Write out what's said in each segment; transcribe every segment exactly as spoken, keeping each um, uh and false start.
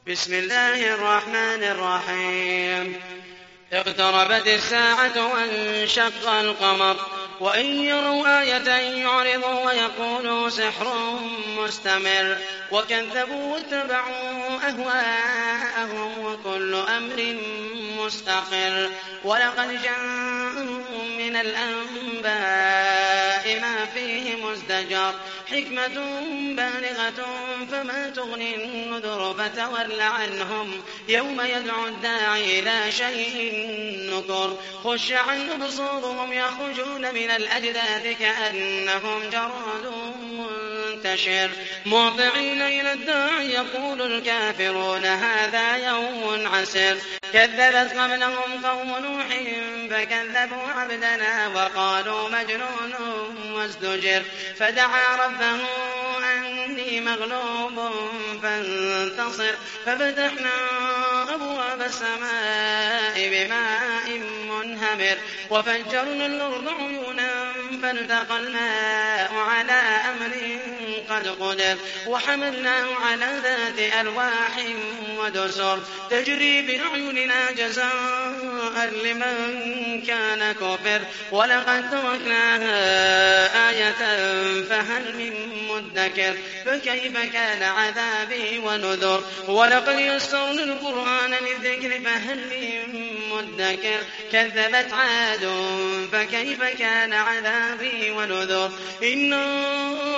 بسم الله الرحمن الرحيم اقتربت الساعة وانشق القمر وإن يروا آية يعرضوا ويقولوا سحر مستمر وكذبوا واتبعوا أهواءهم وكل أمر مستقر ولقد جاءهم من الأنباء ما فيه مزدجر حكمة بالغة فما تغني النذر فتول عنهم يوم يدعو الداعي إلى شيء نكر خش عن أبصارهم يخرجون من الأجداث كأنهم جراد منتشر مهطعين إلى الداعي يقول الكافرون هذا يوم عسر كذبت قبلهم قوم نوح فكذبوا عبدنا وقالوا مجنون وازدجر فدعا ربه أني مغلوب فانتصر ففتحنا أبواب السماء بماء منهمر وفجرنا الأرض عيونا فالتقى الماء على أمر قد قدر وحملناه على ذات ألواح ودسر تجري بأعيننا جزاء لمن كان كفر ولقد تركناها آية فهل من مدكر فكيف كان عذابي ونذر ولقد يسرنا القرآن للذكر فهل من مدكر كذبت عاد فكيف كان عذابي ونذر إنا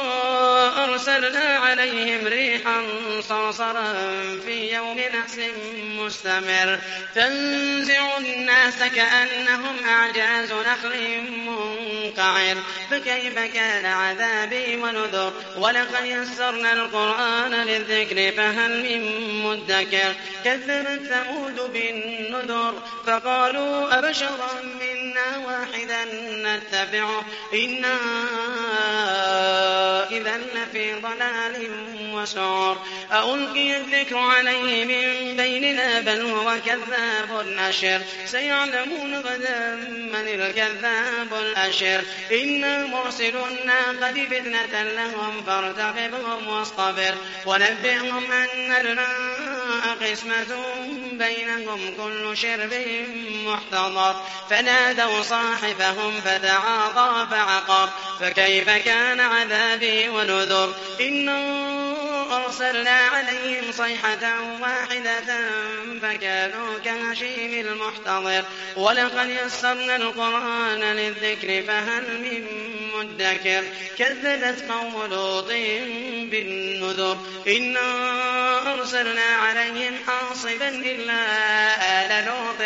أرسلنا عليهم ريحا صرصرا في يوم نحس مستمر تنزع الناس كأنهم أعجاز نخل منقعر فكيف كان عذابي ونذر ولقد يسرنا القرآن للذكر فهل من مدكر كذبت ثمود بالنذر فقالوا أبشرا منا واحدا نتبعه إنا إذا لفي ضلال وسعر ألقي الذكر عليه من بيننا بل هو كذاب أشر سيعلمون غدا من الكذاب الأشر إنا مرسل الناقة فتنة لهم فارتقبهم واصطبر ونبئهم أن الماء قسمة بينهم كل شرب محتضر فنادوا صاحبهم فتعاطى فعقر فكيف كان عذابي ونذر إنا أرسلنا عليهم صيحة واحدة فكانوا كهشيم المحتضر ولقد يسرنا القرآن للذكر فهل من مدكر كذبت قوم لوط بالنذر إنا أرسلنا عليهم حاصبا إلا آل لوط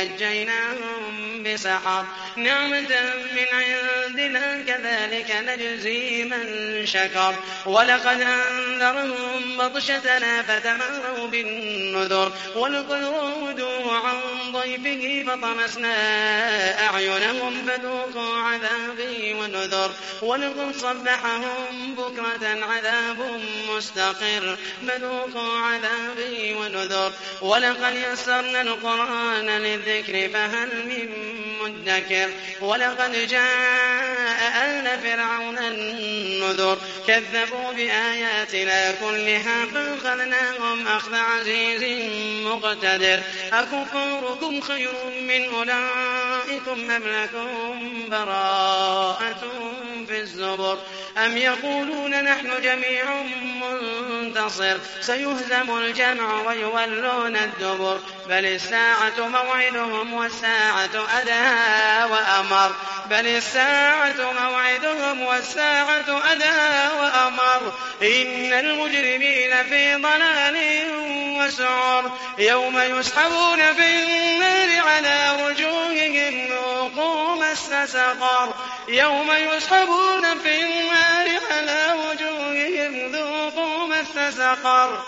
نجيناهم بسحر نعمة من عندنا كذلك نجزي من شكر ولقد أنذرهم بطشتنا فتماروا بالنذر ولقد راودوا عن ضيفه فطمسنا أعينهم فذوقوا عذابي ونذر ولقد صبحهم بكرة عذاب مستقر فذوقوا عذابي ونذر ولقد يسرنا القرآن للذكر فهل من مدكر ولقد جاء آل فرعون النذر كذبوا بآياتنا كلها فأخذناهم أخذ عزيز مقتدر أكفاركم خير من أولئكم أم لكم براءة في الزبر أم يقولون نحن جميع منتصر سيهزم الجمع ويولون الدبر بل الساعة موعدهم والساعة أدهى وأمر بل الساعة موعدهم والساعة أدهى وأمر إن المجرمين في ضلال وسعر يوم يسحبون في النار على وجوههم ذوقوا مس سقر يوم يسحبون في النار على وجوههم ذوقوا مس سقر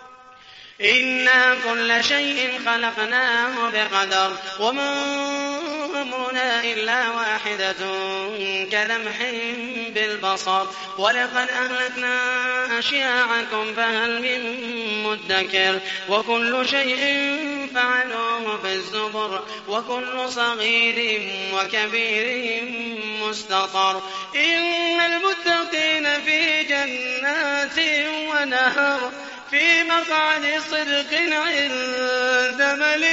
إنا كل شيء خلقناه بقدر وما أمرنا إلا واحدة كلمح بالبصر ولقد أهلكنا أشياعكم فهل من مدكر وكل شيء فعلوه في الزبر وكل صغير وكبير مستطر إن المتقين في جنات ونهر في مقعد صدق عند مليك